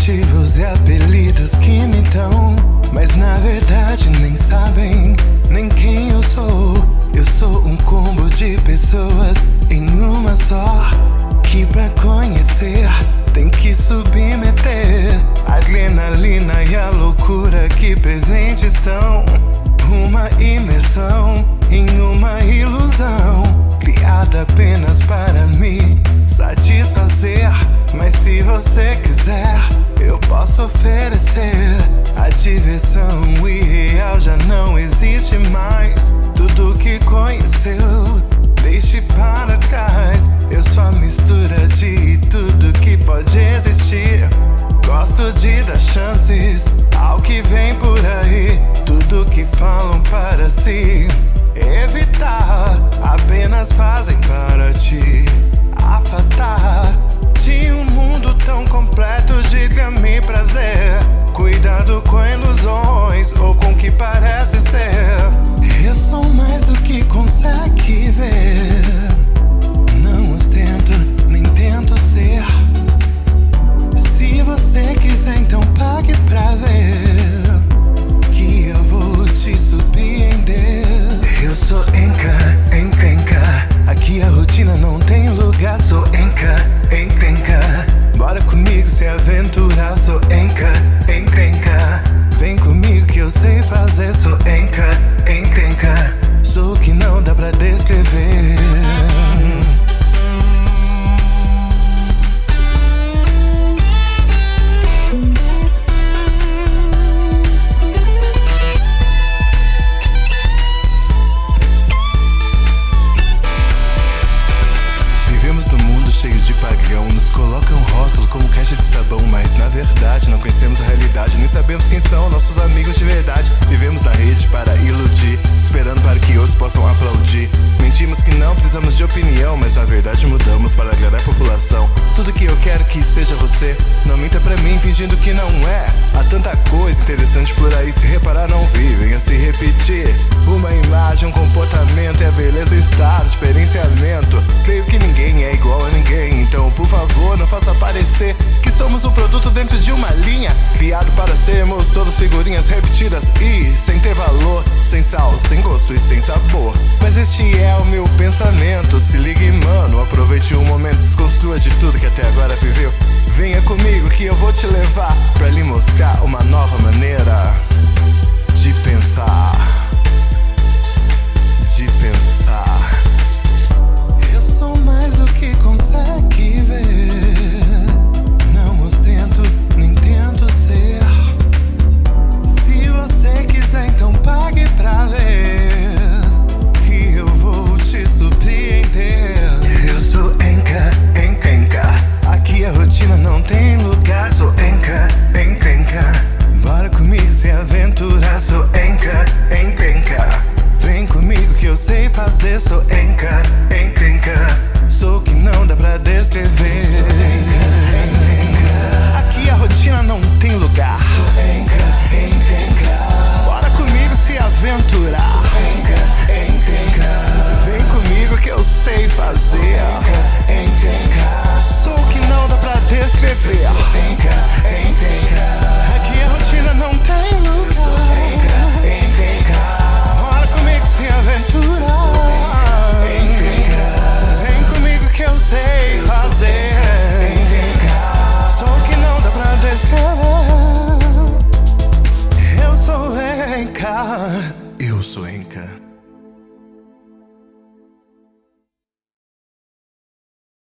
adjetivos e apelidos que me dão, mas na verdade nem sabem nem quem eu sou. Eu sou um combo de pessoas em uma só, que pra conhecer tem que submeter a adrenalina e a loucura que presentes estão. Uma imersão em uma ilusão, criada apenas para me satisfazer. Mas se você quiser, eu posso oferecer. A diversão irreal já não existe mais. Tudo que conheceu, deixe para trás. Eu sou a mistura de tudo que pode existir. Gosto de dar chances ao que vem por aí. Tudo que falam para si evitar, apenas fazem para te afastar de um mundo tão completo de drama e prazer. Cuidado com ilusões ou com o que parece ser. Eu sou mais do que consegue ver. Não ostento, nem tento ser. Se você quiser, então pague pra ver que eu vou te surpreender. Eu sou Enka, encrenca. Aqui a rotina não tem lugar. Sou Enka, encrenca. Bora comigo se aventurar. Sou Enka, encrenca. Vem comigo que eu sei fazer. Sou Enka, encrenca. Sou o que não dá pra descrever. Nos colocam rótulo como caixa de sabão, mas na verdade não conhecemos a realidade, nem sabemos quem são nossos amigos de verdade. Vivemos na rede para iludir, esperando para que outros possam aplaudir. Mentimos que não precisamos de opinião, mas na verdade mudamos para agradar a população. Tudo que eu quero que seja você, não minta pra mim fingindo que não é. Há tanta coisa interessante por aí, se reparar não vivem a se repetir. Uma imagem, um comportamento e a beleza está no diferenciamento. Creio que ninguém é igual a ninguém, então por favor não faça parecer que somos um produto dentro de uma linha, criado para sermos todas figurinhas repetidas e sem ter valor, sem sal, sem gosto e sem sabor. Mas este é o meu pensamento, se ligue mano, aproveite o momento, desconstrua de tudo que até agora viveu. Venha comigo que eu vou te levar pra lhe mostrar uma nova maneira de pensar. De pensar. Eu sou mais do que consegue ver. Não ostento, nem tento ser. Se você quiser, então pague pra ver que eu vou te surpreender. Eu sou Enka, encrenca. Aqui a rotina não tem lugar. Sou Enka, encrenca. Bora comigo se aventurar. Sou Enka, encrenca. Vem comigo que eu sei fazer. Sou Enka, encrenca. Sou o que não dá pra descrever. Sou Enka, encrenca. Aqui a rotina não tem lugar. Sou Enka, encrenca. Bora comigo se aventurar. Sou Enka, encrenca. Vem comigo que eu sei fazer. Sou Enka, encrenca. Sou o que não dá pra descrever. Sou Enka, encrenca. Aqui a rotina não tem lugar. Sou Enka, encrenca. Bora comigo se aventurar. Sou Enka, encrenca. Vem comigo que eu sei fazer. Sou o que não dá pra descrever. Eu sou Enka. Eu sou Enka.